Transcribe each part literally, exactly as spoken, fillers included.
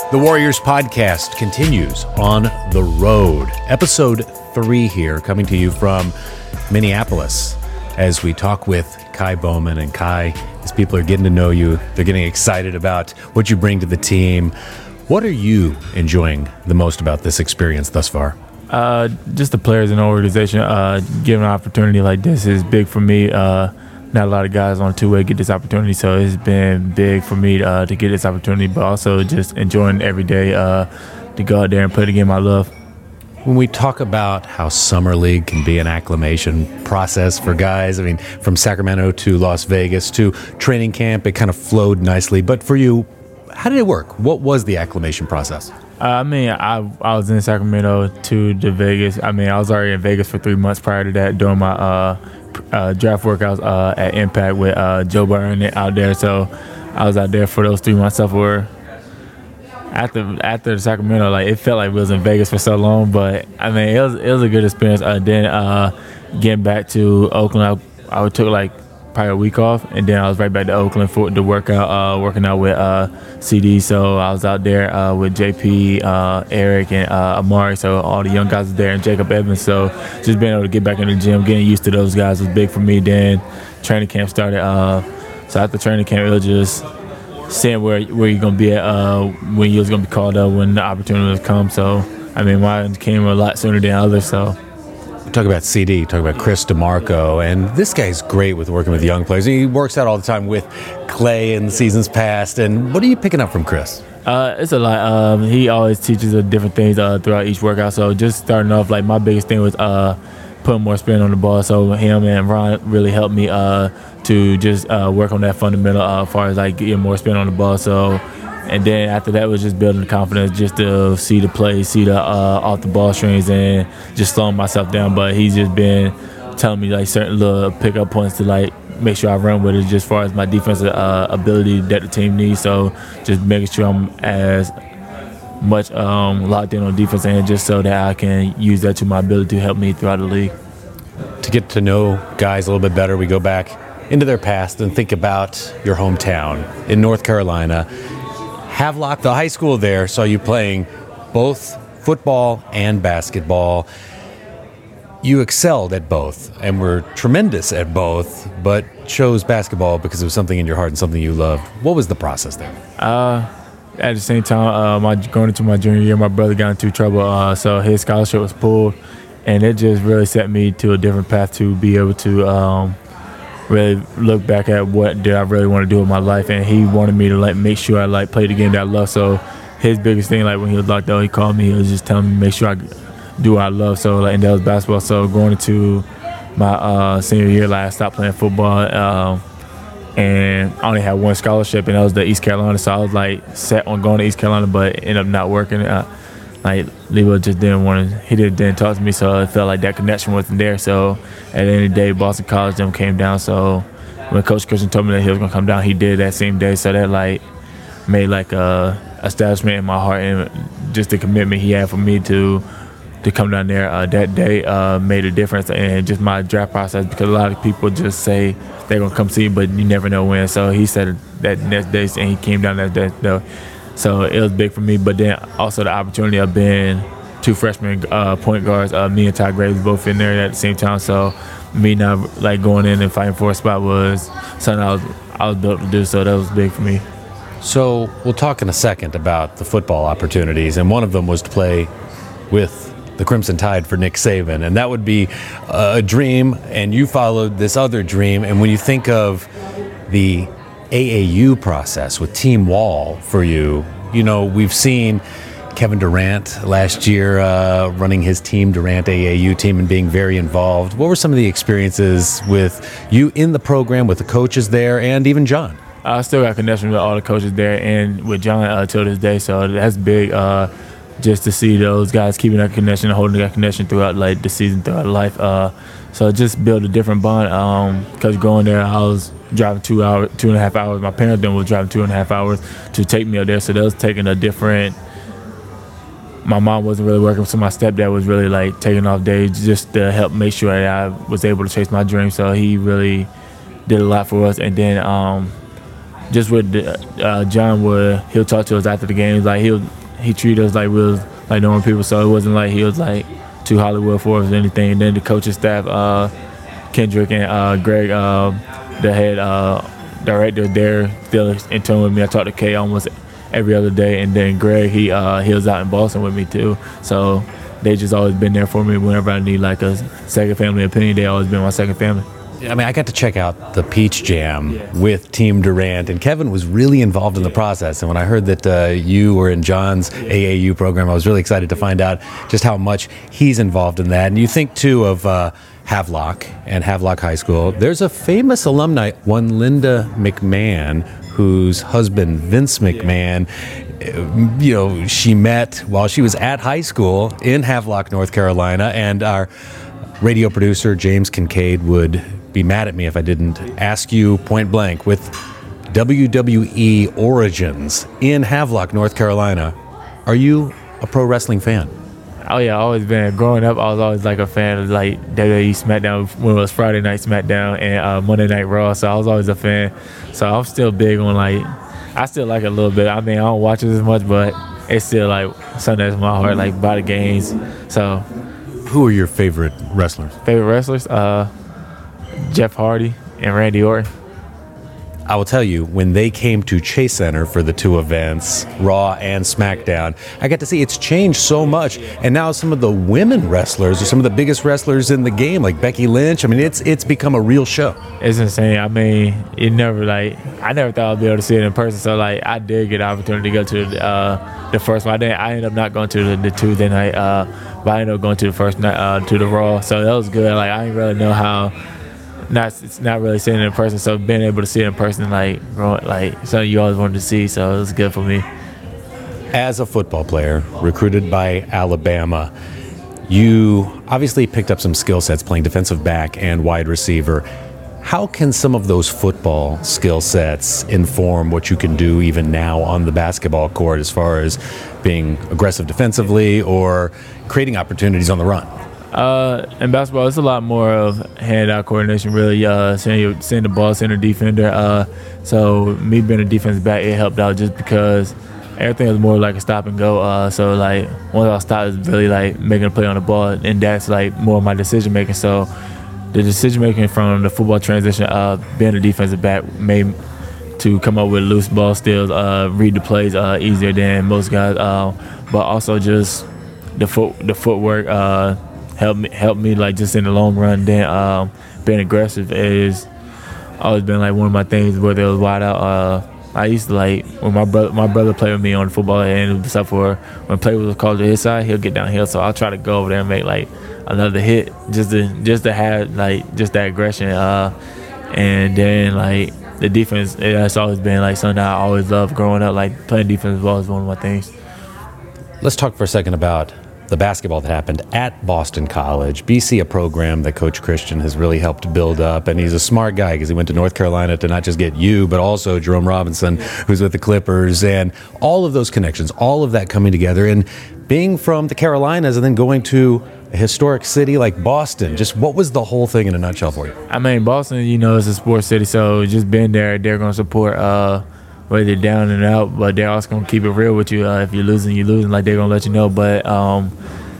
The Warriors podcast continues on the road. Episode three here, coming to you from Minneapolis as we talk with Ky Bowman. And Ky, as people are getting to know you, they're getting excited about what you bring to the team. What are you enjoying the most about this experience thus far? Uh, just the players in the organization. Uh, giving an opportunity like this is big for me. Uh, not a lot of guys on two-way get this opportunity, so it's been big for me uh, to get this opportunity, but also just enjoying every day uh, to go out there and play the game I love. When we talk about how Summer League can be an acclimation process for guys, I mean, from Sacramento to Las Vegas to training camp, it kind of flowed nicely. But for you, how did it work? What was the acclimation process? Uh, I mean, I I was in Sacramento to the Vegas. I mean, I was already in Vegas for three months prior to that doing my uh, uh, draft workouts uh, at Impact with uh, Joe Burrow out there. So I was out there for those three months. So for after after Sacramento, like it felt like we was in Vegas for so long. But I mean, it was it was a good experience. Uh, then uh, getting back to Oakland, I, I took like probably a week off, and then I was right back to Oakland for the workout, uh, working out with uh, C D. So I was out there uh, with J P, uh, Eric, and uh, Amari. So all the young guys was there, and Jacob Evans. So just being able to get back in the gym, getting used to those guys was big for me. Then training camp started. Uh, so after training camp, it was just seeing where where you're gonna be at uh, when you was gonna be called up when the opportunity was come. So I mean, mine came a lot sooner than others. So. Talk about C D, talk about Chris DeMarco, and this guy's great with working with young players. He works out all the time with Clay in the seasons past. And what are you picking up from Chris? Uh, it's a lot. Um, he always teaches us different things uh, throughout each workout. So just starting off, like my biggest thing was uh, putting more spin on the ball. So him and Ron really helped me uh, to just uh, work on that fundamental uh, as far as like getting more spin on the ball. So. And then after that was just building the confidence, just to see the play, see the uh, off the ball strings, and just slowing myself down. But he's just been telling me like certain little pickup points to like make sure I run with it, just as far as my defensive uh, ability that the team needs. So just making sure I'm as much um, locked in on defense and just so that I can use that to my ability to help me throughout the league. To get to know guys a little bit better, we go back into their past and think about your hometown in North Carolina. Havelock, the high school there, saw you playing both football and basketball. You excelled at both and were tremendous at both, but chose basketball because it was something in your heart and something you loved. What was the process there? Uh, at the same time, uh, my going into my junior year, my brother got into trouble, uh, so his scholarship was pulled, and it just really set me to a different path to be able to um, really look back at what did I really want to do with my life, and he wanted me to like make sure I like play the game that I love. So his biggest thing, like when he was locked out, he called me. He was just telling me make sure I do what I love. So like, and that was basketball. So going into my uh, senior year, like I stopped playing football, uh, and I only had one scholarship, and that was the East Carolina. So I was like set on going to East Carolina, but it ended up not working. Uh, Like Lebo just didn't want to. He didn't, didn't talk to me, so it felt like that connection wasn't there. So at the end of the day, Boston College them came down. So when Coach Christian told me that he was gonna come down, he did that same day. So that like made like a establishment in my heart, and just the commitment he had for me to to come down there uh, that day uh, made a difference. And just my draft process, because a lot of people just say they're gonna come see you, but you never know when. So he said that next day, and he came down that day. Though. So it was big for me, but then also the opportunity of being two freshman uh, point guards, uh, me and Ty Graves both in there at the same time. So me not like going in and fighting for a spot was something I was I was built to do. So that was big for me. So we'll talk in a second about the football opportunities, and one of them was to play with the Crimson Tide for Nick Saban, and that would be a dream. And you followed this other dream, and when you think of the A A U process with Team Wall for you, you know, we've seen Kevin Durant last year uh, running his Team Durant A A U team and being very involved. What were some of the experiences with you in the program, with the coaches there, and even John? I still got connection with all the coaches there and with John uh, till this day, so that's big uh, just to see those guys keeping that connection, holding that connection throughout like the season, throughout life. Uh, so just build a different bond because um, going there, I was driving two hours, two and a half hours. My parents then was driving two and a half hours to take me up there. So that was taking a different. My mom wasn't really working, so my stepdad was really like taking off days just to help make sure that I was able to chase my dream. So he really did a lot for us. And then um, just with uh, John Wood, he'll talk to us after the games. Like he'll he treat us like we was like normal people. So it wasn't like he was like too Hollywood for us or anything. And then the coaching staff, uh, Kendrick and uh, Greg, uh, the head uh, director, they're still in tune with me. I talk to Kay almost every other day, and then Greg, he uh, he was out in Boston with me too. So they just always been there for me whenever I need like a second family opinion. They always been my second family. I mean, I got to check out the Peach Jam yeah. with Team Durant, and Kevin was really involved in the process. And when I heard that uh, you were in John's yeah. A A U program, I was really excited to find out just how much he's involved in that. And you think, too, of uh, Havelock and Havelock High School. There's a famous alumni, one Linda McMahon, whose husband, Vince McMahon, yeah. you know, she met while she was at high school in Havelock, North Carolina. And our radio producer, James Kincaid, would be mad at me if I didn't ask you point blank, with W W E origins in Havelock, North Carolina, are you a pro wrestling fan? Oh yeah, always been. Growing up, I was always like a fan of like W W E SmackDown when it was Friday Night SmackDown and uh, Monday Night Raw. So I was always a fan. So I'm still big on like, I still like it a little bit. I mean, I don't watch it as much, but it's still like something that's in my heart, like by the games. So, who are your favorite wrestlers? Favorite wrestlers? Uh, Jeff Hardy and Randy Orton. I will tell you, when they came to Chase Center for the two events, Raw and SmackDown, I got to see it's changed so much. And now some of the women wrestlers are some of the biggest wrestlers in the game, like Becky Lynch. I mean, it's it's become a real show. It's insane. I mean, it never like I never thought I'd be able to see it in person. So like, I did get the opportunity to go to uh, the first one. I didn't. I ended up not going to the, the Tuesday night, uh, but I ended up going to the first night uh, to the Raw. So that was good. Like I didn't really know how. Not it's not really seeing it in person, so being able to see it in person, like like something you always wanted to see, so it was good for me. As a football player, recruited by Alabama, you obviously picked up some skill sets playing defensive back and wide receiver. How can some of those football skill sets inform what you can do even now on the basketball court as far as being aggressive defensively or creating opportunities on the run? Uh, in basketball, it's a lot more of hand-eye coordination, really, uh, seeing, seeing the ball, seeing the defender. Uh, so me being a defensive back, it helped out just because everything was more like a stop and go. Uh, so, like, once I stopped, it's really, like, making a play on the ball, and that's, like, more of my decision-making. So the decision-making from the football transition, uh, being a defensive back, made to come up with loose ball steals, uh, read the plays uh, easier than most guys. Uh, but also just the foot, the footwork, uh, Help me, help me, like just in the long run. Then um, being aggressive is always been like one of my things. Whether it was wide out, uh, I used to like when my brother, my brother played with me on the football and stuff. For when play was called to his side, he'll get downhill. So I'll try to go over there and make like another hit, just to just to have like just that aggression. Uh, and then like the defense, that's always been like something I always loved growing up. Like playing defense was always one of my things. Let's talk for a second about the basketball that happened at Boston College. B C, a program that Coach Christian has really helped build up, and he's a smart guy because he went to North Carolina to not just get you, but also Jerome Robinson, who's with the Clippers, and all of those connections, all of that coming together, and being from the Carolinas and then going to a historic city like Boston. Just what was the whole thing in a nutshell for you? I mean, Boston, you know, is a sports city, so just being there, they're going to support uh, whether you're down and out, but they're also going to keep it real with you. Uh, if you're losing, you're losing. Like, they're going to let you know. But um,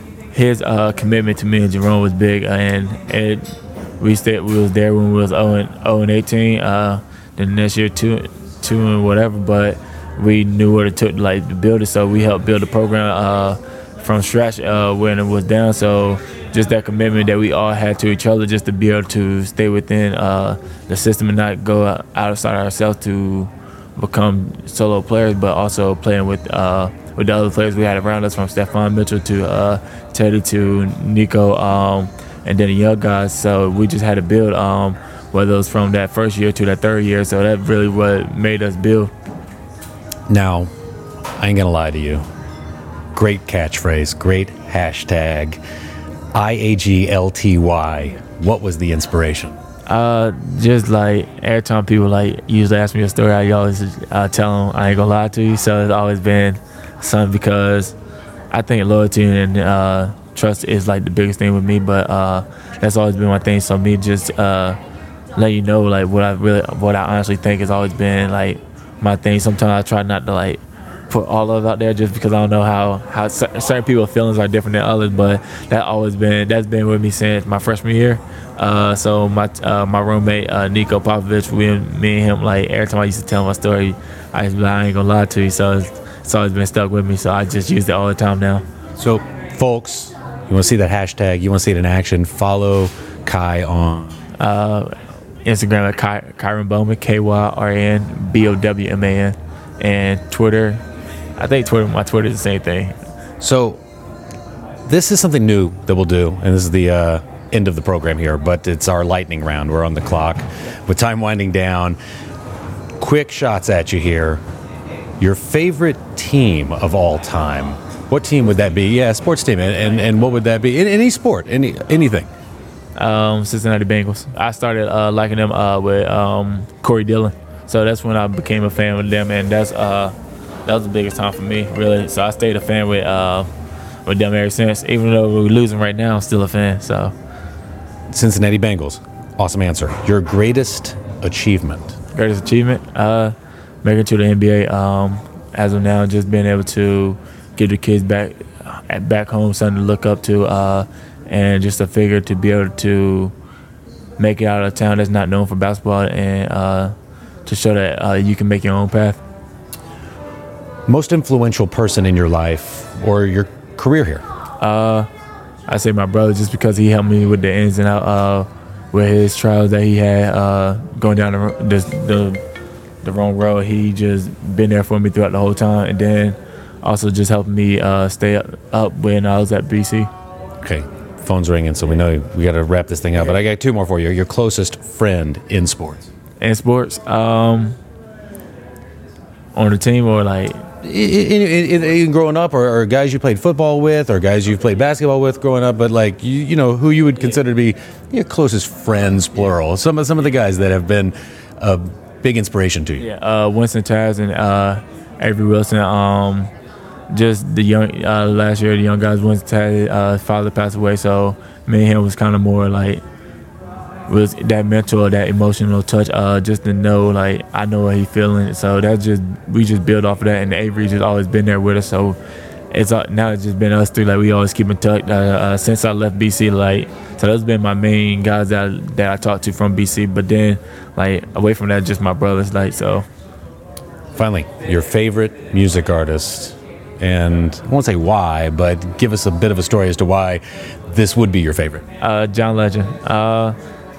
his uh, commitment to me and Jerome was big, and it, we stayed, we was there when we was oh and eighteen. Uh, then next year, two, two and whatever. But we knew what it took, like, to build it, so we helped build the program uh, from scratch uh, when it was down. So just that commitment that we all had to each other, just to be able to stay within uh, the system and not go outside ourselves to become solo players, but also playing with uh, with the other players we had around us, from Stephon Mitchell to uh, Teddy to Nico, um, and then the young guys. So we just had to build, um, whether it was from that first year to that third year. So that really what made us build. Now, I ain't gonna lie to you. Great catchphrase, great hashtag, I A G L T Y. What was the inspiration? Uh, just like every time people like usually ask me a story, I always uh, tell them I ain't gonna lie to you. So it's always been something, because I think loyalty and uh, trust is like the biggest thing with me. But uh, that's always been my thing. So me just uh, let you know like what I really, what I honestly think has always been like my thing. Sometimes I try not to like put all of it out there just because I don't know how how cer- certain people's feelings are different than others. But that always been that's been with me since my freshman year. Uh, so my uh, my roommate uh, Nico Popovich, we me and him, like every time I used to tell my story, I used to be like, I ain't gonna lie to you. So it's, it's always been stuck with me. So I just use it all the time now. So, folks, you want to see that hashtag? You want to see it in action? Follow Kai on uh, Instagram at Ky- Kyron Bowman, K Y R N B O W M A N, and Twitter. I think Twitter, my Twitter is the same thing. So, this is something new that we'll do, and this is the uh, end of the program here, but it's our lightning round. We're on the clock with time winding down. Quick shots at you here. Your favorite team of all time? What team would that be? Yeah, sports team. And and, and what would that be? In any sport, any anything. Um, Cincinnati Bengals. I started uh, liking them uh, with um, Corey Dillon. So that's when I became a fan with them, and that's uh, that was the biggest time for me, really. So I stayed a fan with uh, with them ever since. Even though we're losing right now, I'm still a fan. So Cincinnati Bengals. Awesome answer. Your greatest achievement? Greatest achievement? Uh, making it to the N B A. Um, as of now, just being able to give the kids back at back home something to look up to, uh, and just a figure to be able to make it out of a town that's not known for basketball, and uh, to show that uh, you can make your own path. Most influential person in your life or your career here? Uh, I say my brother, just because he helped me with the ins and outs uh, with his trials that he had uh, going down the, the the the wrong road. He just been there for me throughout the whole time, and then also just helping me uh, stay up, up when I was at B C. Okay, phone's ringing, so we know we got to wrap this thing up. But I got two more for you. Your closest friend in sports? In sports, um, on the team or like in, in, in, in growing up, or, or guys you played football with, or guys you've played basketball with growing up, but like you, you know, who you would consider to be your closest friends, plural. Some of some of the guys that have been a big inspiration to you. Yeah, uh, Winston Taz and uh, Avery Wilson. Um, just the young uh, last year, the young guys. Winston Taz, uh, his father passed away, so me and him was kind of more like was that mental, that emotional touch, uh, just to know, like, I know what he's feeling. So that's just, we just build off of that, and Avery just always been there with us. So it's uh, now it's just been us three, like, we always keep in touch uh, uh, since I left B C, like, so that's been my main guys that I, that I talked to from B C. But then, like, away from that, just my brothers, like, so. Finally, your favorite music artist, and I won't say why, but give us a bit of a story as to why this would be your favorite. Uh, John Legend. Uh,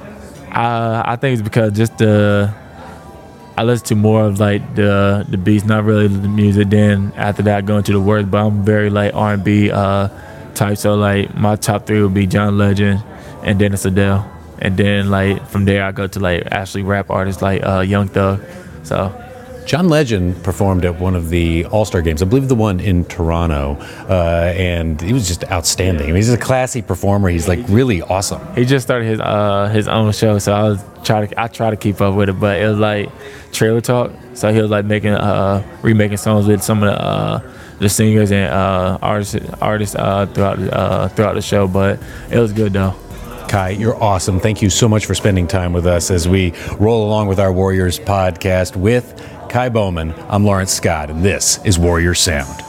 I, I think it's because just the I listen to more of like the the beats, not really the music. Then after that, I go into the words. But I'm very like R and B uh, type. So like my top three would be John Legend, and then it's Adele, and then like from there I go to like actually rap artists like uh, Young Thug. So. John Legend performed at one of the All-Star games, I believe the one in Toronto, uh, and he was just outstanding. I mean, he's a classy performer. He's like really awesome. He just started his uh, his own show, so I was try to I try to keep up with it, but it was like trailer talk. So he was like making uh, remaking songs with some of the uh, the singers and uh, artists artists uh, throughout uh, throughout the show. But it was good though. Kai, you're awesome. Thank you so much for spending time with us as we roll along with our Warriors podcast with Kai Bowman. I'm Lawrence Scott, and this is Warriors Sound.